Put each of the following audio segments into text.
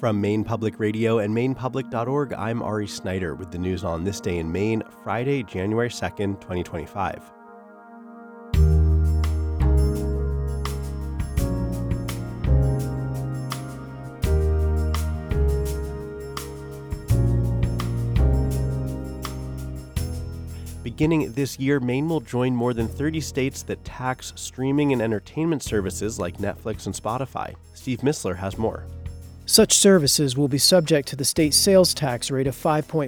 From Maine Public Radio and MainePublic.org, I'm Ari Snyder with the news on this day in Maine, Friday, January 2nd, 2025. Beginning this year, Maine will join more than 30 states that tax streaming and entertainment services like Netflix and Spotify. Steve Missler has more. Such services will be subject to the state sales tax rate of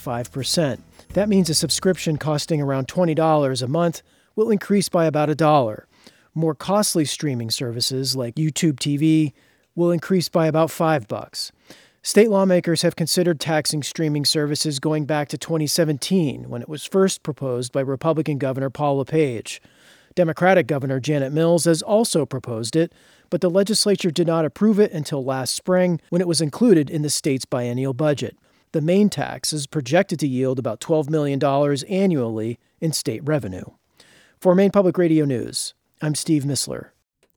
5.5%. That means a subscription costing around $20 a month will increase by about $1. More costly streaming services like YouTube TV will increase by about $5. State lawmakers have considered taxing streaming services going back to 2017, when it was first proposed by Republican Governor Paul LePage. Democratic Governor Janet Mills has also proposed it, but the legislature did not approve it until last spring, when it was included in the state's biennial budget. The Maine tax is projected to yield about $12 million annually in state revenue. For Maine Public Radio News, I'm Steve Missler.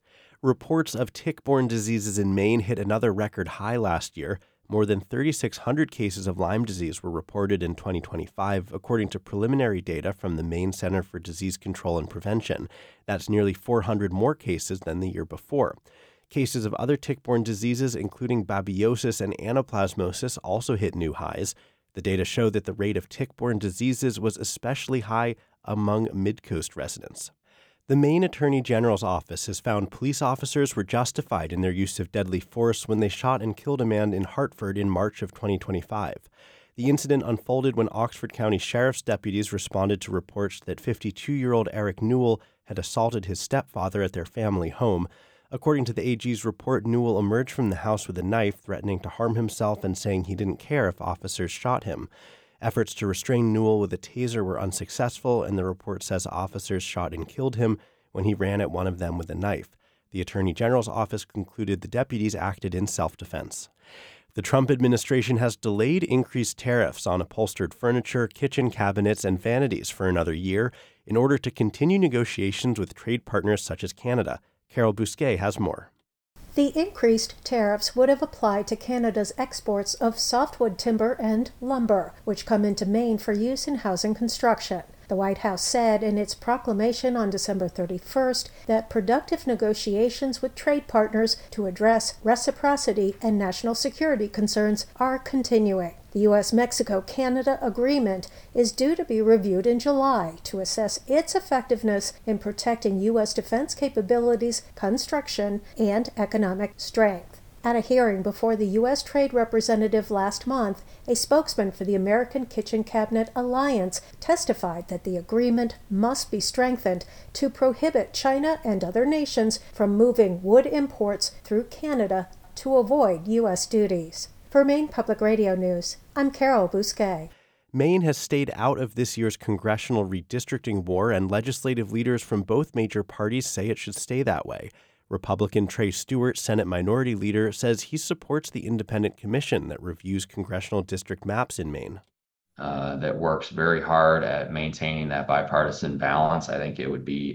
Reports of tick-borne diseases in Maine hit another record high last year. More than 3,600 cases of Lyme disease were reported in 2025, according to preliminary data from the Maine Center for Disease Control and Prevention. That's nearly 400 more cases than the year before. Cases of other tick-borne diseases, including babiosis and anaplasmosis, also hit new highs. The data show that the rate of tick-borne diseases was especially high among Mid-Coast residents. The Maine Attorney General's office has found police officers were justified in their use of deadly force when they shot and killed a man in Hartford in March of 2025. The incident unfolded when Oxford County Sheriff's deputies responded to reports that 52-year-old Eric Newell had assaulted his stepfather at their family home. According to the AG's report, Newell emerged from the house with a knife, threatening to harm himself and saying he didn't care if officers shot him. Efforts to restrain Newell with a taser were unsuccessful, and the report says officers shot and killed him when he ran at one of them with a knife. The Attorney General's office concluded the deputies acted in self-defense. The Trump administration has delayed increased tariffs on upholstered furniture, kitchen cabinets, and vanities for another year in order to continue negotiations with trade partners such as Canada. Carol Bousquet has more. The increased tariffs would have applied to Canada's exports of softwood timber and lumber, which come into Maine for use in housing construction. The White House said in its proclamation on December 31st that productive negotiations with trade partners to address reciprocity and national security concerns are continuing. The U.S.-Mexico-Canada agreement is due to be reviewed in July to assess its effectiveness in protecting U.S. defense capabilities, construction, and economic strength. At a hearing before the U.S. Trade Representative last month, a spokesman for the American Kitchen Cabinet Alliance testified that the agreement must be strengthened to prohibit China and other nations from moving wood imports through Canada to avoid U.S. duties. For Maine Public Radio News, I'm Carol Bousquet. Maine has stayed out of this year's congressional redistricting war, and legislative leaders from both major parties say it should stay that way. Republican Trey Stewart, Senate Minority Leader, says he supports the independent commission that reviews congressional district maps in Maine. That works very hard at maintaining that bipartisan balance. I think it would be,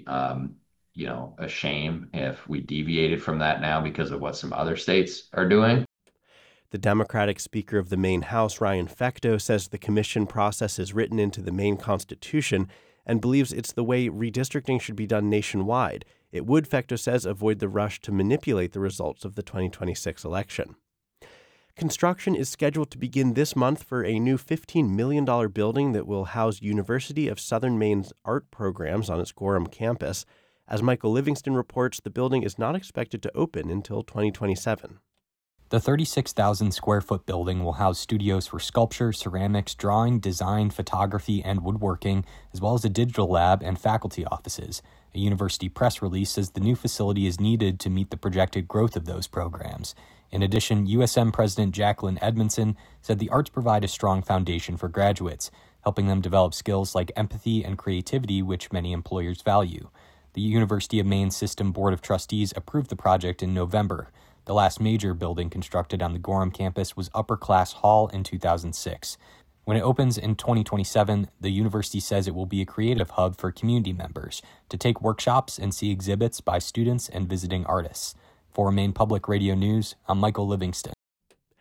a shame if we deviated from that now because of what some other states are doing. The Democratic Speaker of the Maine House, Ryan Fecteau, says the commission process is written into the Maine Constitution and believes it's the way redistricting should be done nationwide. It would, Fecteau says, avoid the rush to manipulate the results of the 2026 election. Construction is scheduled to begin this month for a new $15 million building that will house University of Southern Maine's art programs on its Gorham campus. As Michael Livingston reports, the building is not expected to open until 2027. The 36,000-square-foot building will house studios for sculpture, ceramics, drawing, design, photography, and woodworking, as well as a digital lab and faculty offices. A university press release says the new facility is needed to meet the projected growth of those programs. In addition, USM President Jacqueline Edmondson said the arts provide a strong foundation for graduates, helping them develop skills like empathy and creativity, which many employers value. The University of Maine System Board of Trustees approved the project in November. The last major building constructed on the Gorham campus was Upper Class Hall in 2006. When it opens in 2027, the university says it will be a creative hub for community members to take workshops and see exhibits by students and visiting artists. For Maine Public Radio News, I'm Michael Livingston.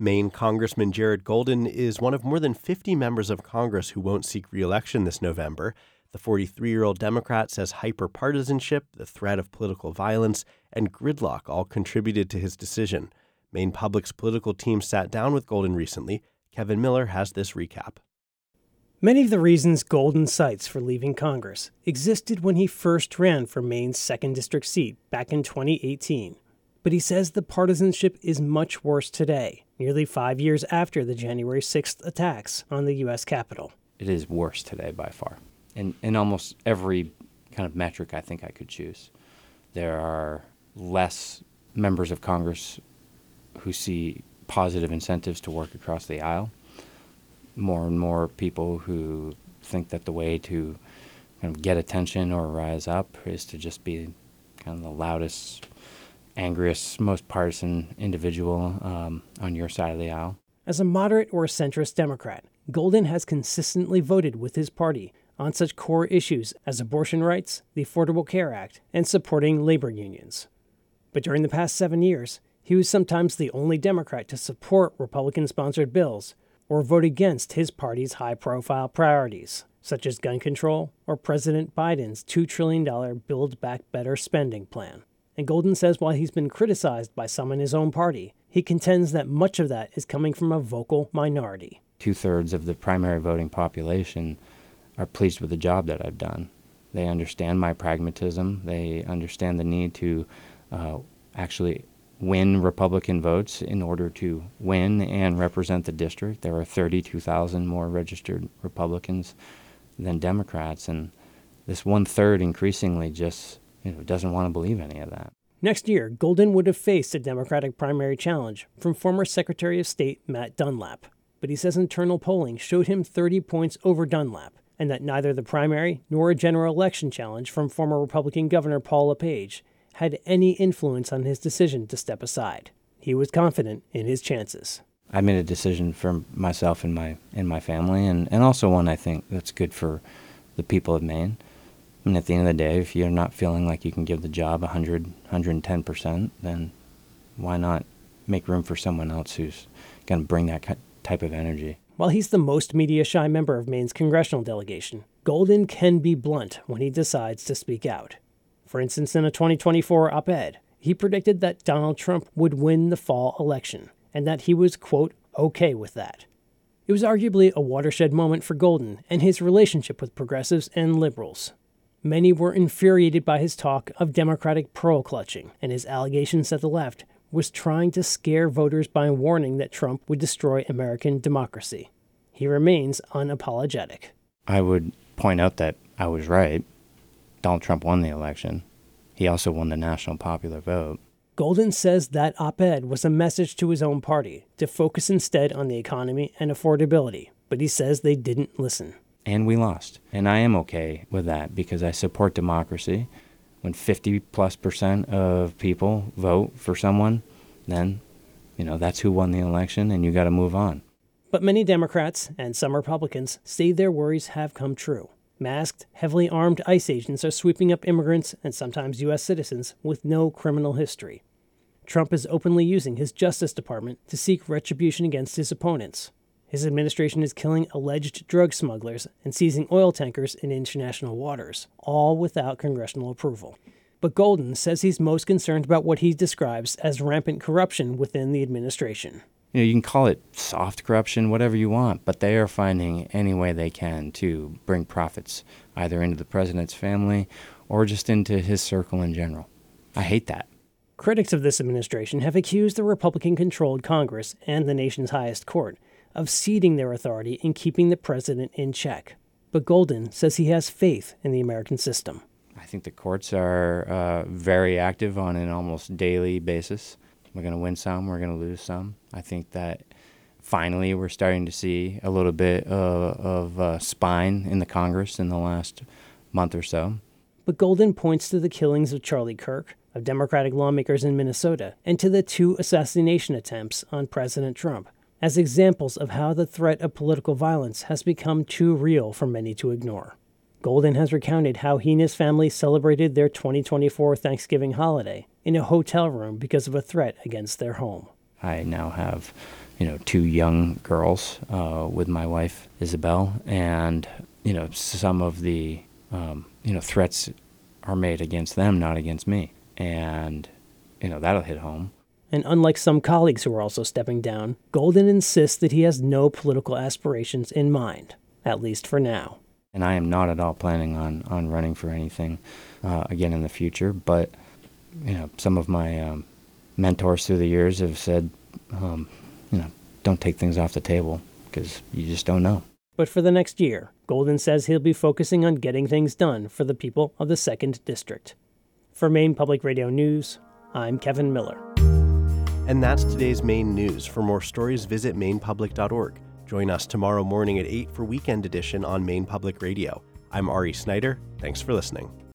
Maine Congressman Jared Golden is one of more than 50 members of Congress who won't seek re-election this November. The 43-year-old Democrat says hyperpartisanship, the threat of political violence, and gridlock all contributed to his decision. Maine Public's political team sat down with Golden recently. Kevin Miller has this recap. Many of the reasons Golden cites for leaving Congress existed when he first ran for Maine's 2nd District seat back in 2018. But he says the partisanship is much worse today, nearly 5 years after the January 6th attacks on the U.S. Capitol. It is worse today by far. In almost every kind of metric I think I could choose. There are less members of Congress who see positive incentives to work across the aisle. More and more people who think that the way to kind of get attention or rise up is to just be kind of the loudest, angriest, most partisan individual on your side of the aisle. As a moderate or centrist Democrat, Golden has consistently voted with his party on such core issues as abortion rights, the Affordable Care Act, and supporting labor unions. But during the past 7 years, he was sometimes the only Democrat to support Republican-sponsored bills or vote against his party's high-profile priorities, such as gun control or President Biden's $2 trillion Build Back Better spending plan. And Golden says while he's been criticized by some in his own party, he contends that much of that is coming from a vocal minority. 2/3 of the primary voting population are pleased with the job that I've done. They understand my pragmatism. They understand the need to actually win Republican votes in order to win and represent the district. There are 32,000 more registered Republicans than Democrats, and this 1/3 increasingly just doesn't want to believe any of that. Next year, Golden would have faced a Democratic primary challenge from former Secretary of State Matt Dunlap, but he says internal polling showed him 30 points over Dunlap, and that neither the primary nor a general election challenge from former Republican Governor Paul LePage had any influence on his decision to step aside. He was confident in his chances. I made a decision for myself and my family, and also one I think that's good for the people of Maine. And at the end of the day, if you're not feeling like you can give the job 110%, then why not make room for someone else who's going to bring that type of energy? While he's the most media-shy member of Maine's congressional delegation, Golden can be blunt when he decides to speak out. For instance, in a 2024 op-ed, he predicted that Donald Trump would win the fall election, and that he was, quote, okay with that. It was arguably a watershed moment for Golden and his relationship with progressives and liberals. Many were infuriated by his talk of Democratic pearl-clutching and his allegations that the left was trying to scare voters by warning that Trump would destroy American democracy. He remains unapologetic. I would point out that I was right. Donald Trump won the election. He also won the national popular vote. Golden says that op-ed was a message to his own party to focus instead on the economy and affordability, but he says they didn't listen. And we lost. And I am okay with that because I support democracy. When 50+% of people vote for someone, then, that's who won the election, and you got to move on. But many Democrats and some Republicans say their worries have come true. Masked, heavily armed ICE agents are sweeping up immigrants and sometimes U.S. citizens with no criminal history. Trump is openly using his Justice Department to seek retribution against his opponents. His administration is killing alleged drug smugglers and seizing oil tankers in international waters, all without congressional approval. But Golden says he's most concerned about what he describes as rampant corruption within the administration. You can call it soft corruption, whatever you want, but they are finding any way they can to bring profits, either into the president's family or just into his circle in general. I hate that. Critics of this administration have accused the Republican-controlled Congress and the nation's highest court of ceding their authority in keeping the president in check. But Golden says he has faith in the American system. I think the courts are very active on an almost daily basis. We're going to win some, we're going to lose some. I think that finally we're starting to see a little bit of spine in the Congress in the last month or so. But Golden points to the killings of Charlie Kirk, of Democratic lawmakers in Minnesota, and to the 2 assassination attempts on President Trump as examples of how the threat of political violence has become too real for many to ignore. Golden has recounted how he and his family celebrated their 2024 Thanksgiving holiday in a hotel room because of a threat against their home. I now have, 2 young girls with my wife, Isabel, and, some of the, threats are made against them, not against me. And, that'll hit home. And unlike some colleagues who are also stepping down, Golden insists that he has no political aspirations in mind, at least for now. And I am not at all planning on running for anything again in the future. But, some of my mentors through the years have said, don't take things off the table because you just don't know. But for the next year, Golden says he'll be focusing on getting things done for the people of the 2nd District. For Maine Public Radio News, I'm Kevin Miller. And that's today's Maine News. For more stories, visit mainepublic.org. Join us tomorrow morning at 8 for Weekend Edition on Maine Public Radio. I'm Ari Snyder. Thanks for listening.